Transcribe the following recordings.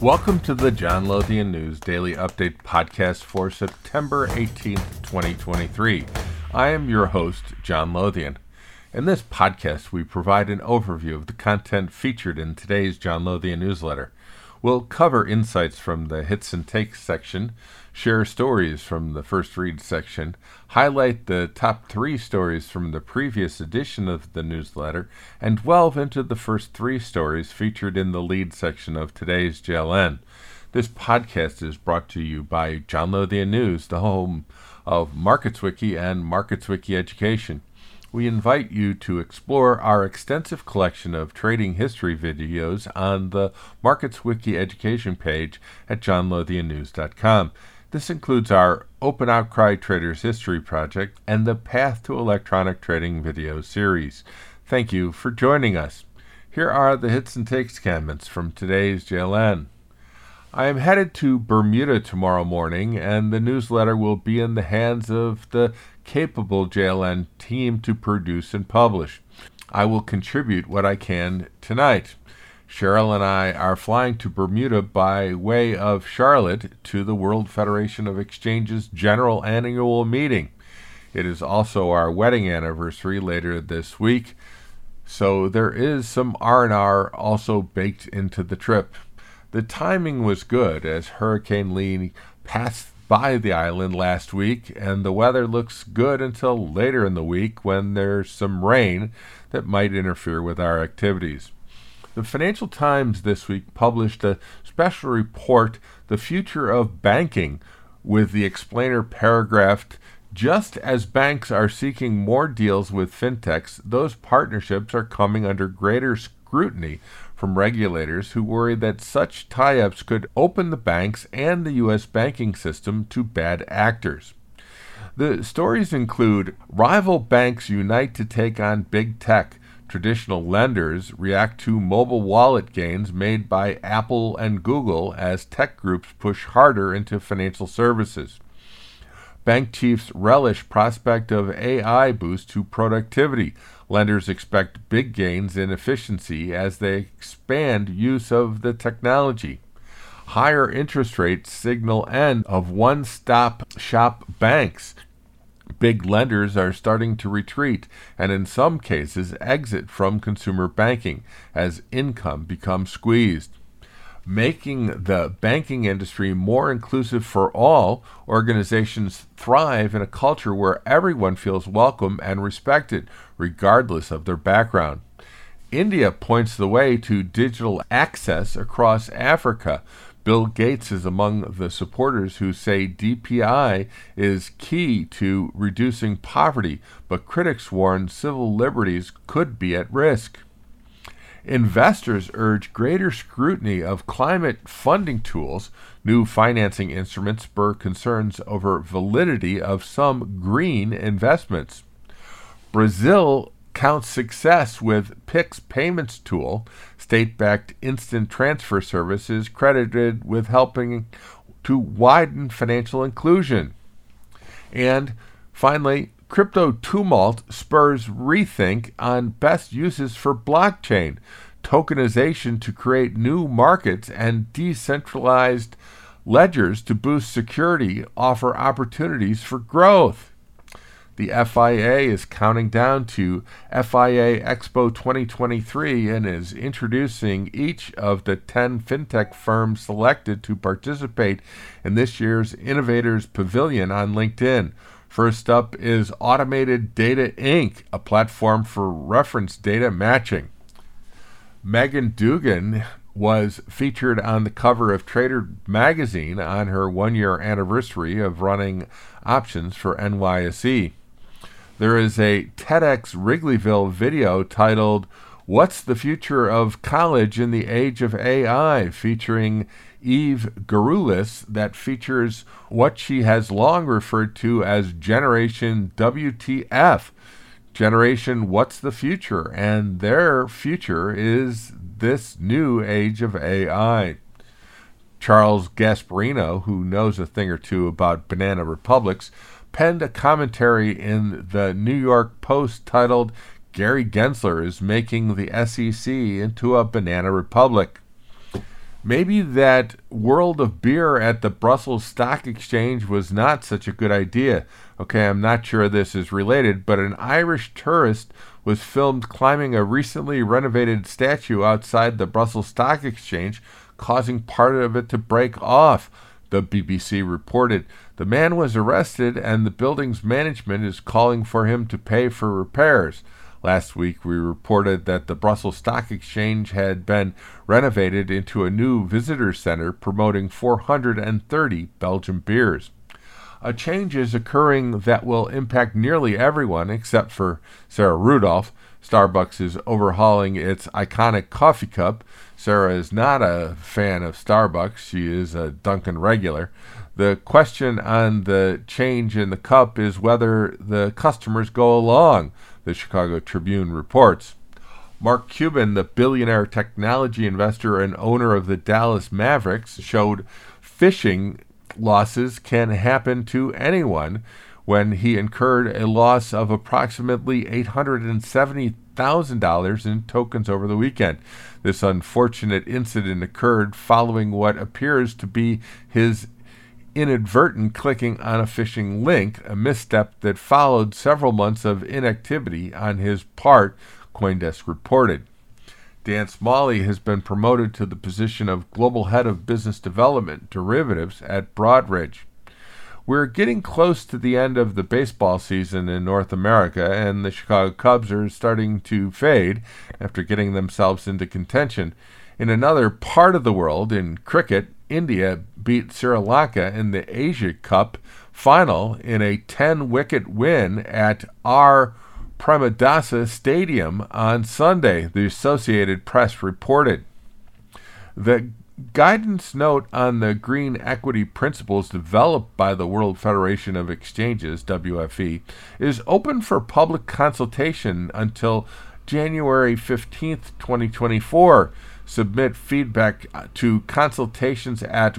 Welcome to the John Lothian News Daily Update podcast for September 18th, 2023. I am your host, John Lothian. In this podcast, we provide an overview of the content featured in today's John Lothian newsletter. We'll cover insights from the Hits and Takes section, share stories from the First Read section, highlight the top 3 stories from the previous edition of the newsletter, and delve into the first 3 stories featured in the lead section of today's JLN. This podcast is brought to you by John Lothian News, the home of MarketsWiki and MarketsWiki Education. We invite you to explore our extensive collection of trading history videos on the MarketsWiki education page at johnlothiannews.com. This includes our Open Outcry Traders History Project and the Path to Electronic Trading video series. Thank you for joining us. Here are the hits and takes comments from today's JLN. I am headed to Bermuda tomorrow morning, and the newsletter will be in the hands of the capable JLN team to produce and publish. I will contribute what I can tonight. Cheryl and I are flying to Bermuda by way of Charlotte to the World Federation of Exchanges General Annual Meeting. It is also our wedding anniversary later this week, so there is some R&R also baked into the trip. The timing was good as Hurricane Lee passed by the island last week, and the weather looks good until later in the week when there's some rain that might interfere with our activities. The Financial Times this week published a special report, The Future of Banking, with the explainer paragraphed, "Just as banks are seeking more deals with fintechs, those partnerships are coming under greater scrutiny from regulators who worry that such tie-ups could open the banks and the U.S. banking system to bad actors." The stories include rival banks unite to take on big tech. Traditional lenders react to mobile wallet gains made by Apple and Google as tech groups push harder into financial services. Bank chiefs relish prospect of AI boost to productivity. Lenders expect big gains in efficiency as they expand use of the technology. Higher interest rates signal end of one-stop shop banks. Big lenders are starting to retreat and in some cases exit from consumer banking as income becomes squeezed. Making the banking industry more inclusive for all, organizations thrive in a culture where everyone feels welcome and respected, regardless of their background. India points the way to digital access across Africa. Bill Gates is among the supporters who say DPI is key to reducing poverty, but critics warn civil liberties could be at risk. Investors urge greater scrutiny of climate funding tools. New financing instruments spur concerns over validity of some green investments. Brazil counts success with Pix payments tool. State-backed instant transfer services credited with helping to widen financial inclusion. And finally, crypto tumult spurs rethink on best uses for blockchain, tokenization to create new markets, and decentralized ledgers to boost security offer opportunities for growth. The FIA is counting down to FIA Expo 2023 and is introducing each of the 10 fintech firms selected to participate in this year's Innovators Pavilion on LinkedIn. First up is Automated Data Inc., a platform for reference data matching. Megan Dugan was featured on the cover of Trader magazine on her 1-year anniversary of running options for NYSE. There is a TEDx Wrigleyville video titled, "What's the Future of College in the Age of AI?" featuring Eve Garulis that features what she has long referred to as Generation WTF, Generation What's the Future, and their future is this new age of AI. Charles Gasparino, who knows a thing or two about banana republics, penned a commentary in the New York Post titled, "Gary Gensler is making the SEC into a banana republic." Maybe that world of beer at the Brussels Stock Exchange was not such a good idea. Okay, I'm not sure this is related, but an Irish tourist was filmed climbing a recently renovated statue outside the Brussels Stock Exchange, causing part of it to break off, the BBC reported. The man was arrested, and the building's management is calling for him to pay for repairs. Last week, we reported that the Brussels Stock Exchange had been renovated into a new visitor center promoting 430 Belgian beers. A change is occurring that will impact nearly everyone except for Sarah Rudolph. Starbucks is overhauling its iconic coffee cup. Sarah is not a fan of Starbucks. She is a Dunkin' regular. The question on the change in the cup is whether the customers go along, the Chicago Tribune reports. Mark Cuban, the billionaire technology investor and owner of the Dallas Mavericks, showed phishing losses can happen to anyone when he incurred a loss of approximately $870,000 in tokens over the weekend. This unfortunate incident occurred following what appears to be his inadvertent clicking on a phishing link, a misstep that followed several months of inactivity on his part, CoinDesk reported. Dan Smalley has been promoted to the position of Global Head of Business Development Derivatives at Broadridge. We're getting close to the end of the baseball season in North America, and the Chicago Cubs are starting to fade after getting themselves into contention. In another part of the world, in cricket, India beat Sri Lanka in the Asia Cup final in a 10-wicket win at R. Premadasa Stadium on Sunday, the Associated Press reported. The guidance note on the green equity principles developed by the World Federation of Exchanges, WFE, is open for public consultation until January 15th, 2024. Submit feedback to consultations at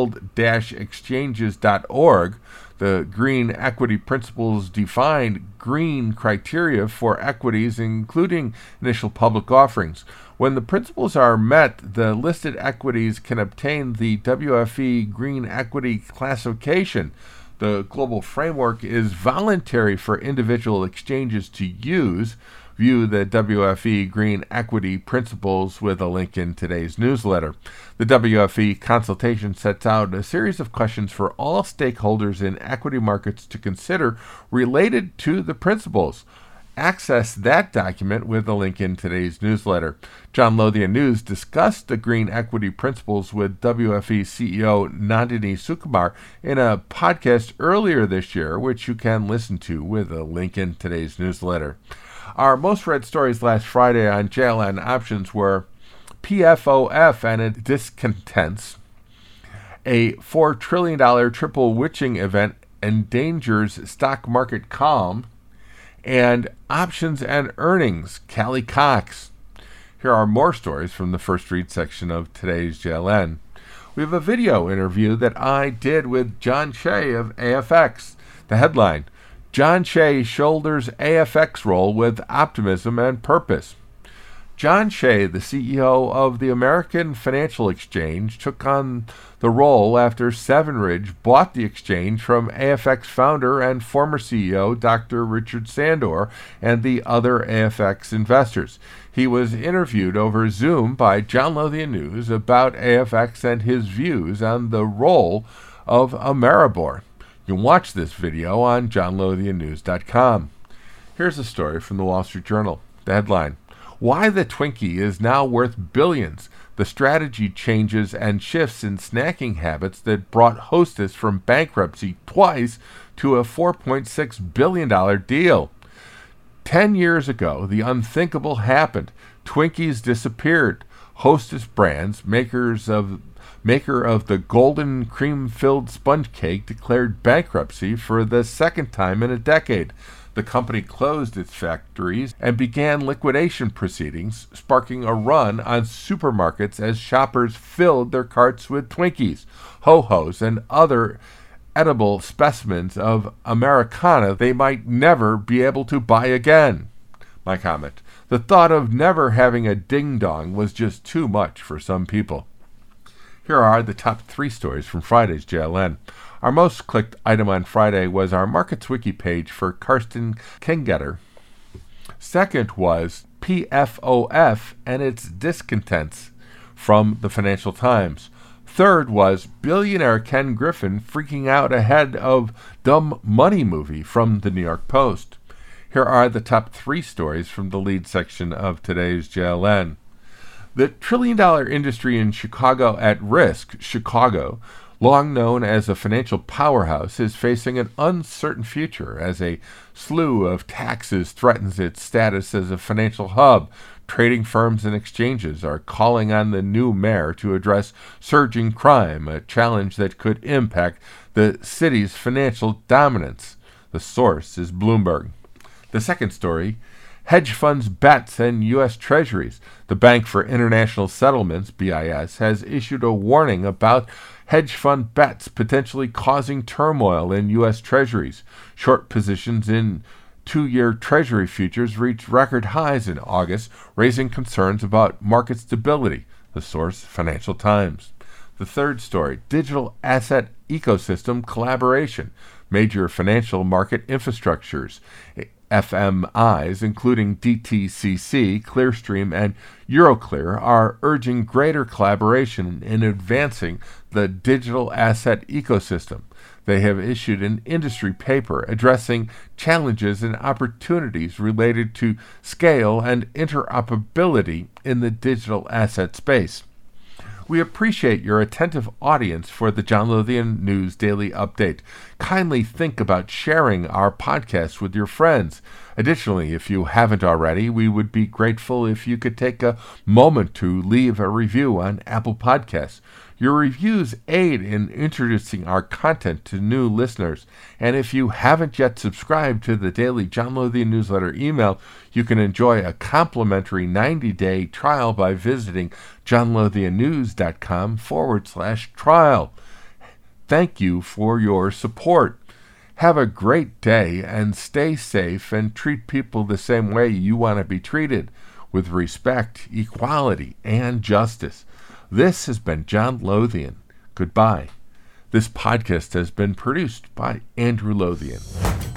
world-exchanges.org. The green equity principles define green criteria for equities, including initial public offerings. When the principles are met, the listed equities can obtain the WFE Green Equity classification. The global framework is voluntary for individual exchanges to use. View the WFE Green Equity Principles with a link in today's newsletter. The WFE consultation sets out a series of questions for all stakeholders in equity markets to consider related to the principles. Access that document with a link in today's newsletter. John Lothian News discussed the Green Equity Principles with WFE CEO Nandini Sukumar in a podcast earlier this year, which you can listen to with a link in today's newsletter. Our most read stories last Friday on JLN Options were PFOF and its discontents, a $4 trillion triple witching event endangers stock market calm, and options and earnings, Callie Cox. Here are more stories from the First Read section of today's JLN. We have a video interview that I did with John Shea of AFX. The headline, John Shea shoulders AFX role with optimism and purpose. John Shea, the CEO of the American Financial Exchange, took on the role after Sevenridge bought the exchange from AFX founder and former CEO Dr. Richard Sandor and the other AFX investors. He was interviewed over Zoom by John Lothian News about AFX and his views on the role of Ameribor. You can watch this video on johnlothiannews.com. Here's a story from the Wall Street Journal. The headline, Why the Twinkie is Now Worth Billions, the strategy changes and shifts in snacking habits that brought Hostess from bankruptcy twice to a $4.6 billion deal. 10 years ago, the unthinkable happened. Twinkies disappeared. Hostess Brands, maker of the golden cream-filled sponge cake, declared bankruptcy for the second time in a decade. The company closed its factories and began liquidation proceedings, sparking a run on supermarkets as shoppers filled their carts with Twinkies, Ho-Hos, and other edible specimens of Americana they might never be able to buy again. My comment, the thought of never having a ding-dong was just too much for some people. Here are the top 3 stories from Friday's JLN. Our most clicked item on Friday was our Markets Wiki page for Karsten Kengeter. Second was PFOF and its discontents from the Financial Times. Third was billionaire Ken Griffin freaking out ahead of Dumb Money movie from the New York Post. Here are the top 3 stories from the lead section of today's JLN. The trillion-dollar industry in Chicago at risk, Chicago, long known as a financial powerhouse, is facing an uncertain future as a slew of taxes threatens its status as a financial hub. Trading firms and exchanges are calling on the new mayor to address surging crime, a challenge that could impact the city's financial dominance. The source is Bloomberg. The second story, hedge funds bets and U.S. Treasuries. The Bank for International Settlements, BIS, has issued a warning about hedge fund bets potentially causing turmoil in U.S. Treasuries. Short positions in 2-year Treasury futures reached record highs in August, raising concerns about market stability. The source, Financial Times. The third story, digital asset ecosystem collaboration. Major financial market infrastructures, FMIs, including DTCC, Clearstream, and Euroclear, are urging greater collaboration in advancing the digital asset ecosystem. They have issued an industry paper addressing challenges and opportunities related to scale and interoperability in the digital asset space. We appreciate your attentive audience for the John Lothian News Daily Update. Kindly think about sharing our podcast with your friends. Additionally, if you haven't already, we would be grateful if you could take a moment to leave a review on Apple Podcasts. Your reviews aid in introducing our content to new listeners. And if you haven't yet subscribed to the daily John Lothian newsletter email, you can enjoy a complimentary 90-day trial by visiting johnlothiannews.com/trial. Thank you for your support. Have a great day and stay safe and treat people the same way you want to be treated, with respect, equality, and justice. This has been John Lothian. Goodbye. This podcast has been produced by Andrew Lothian.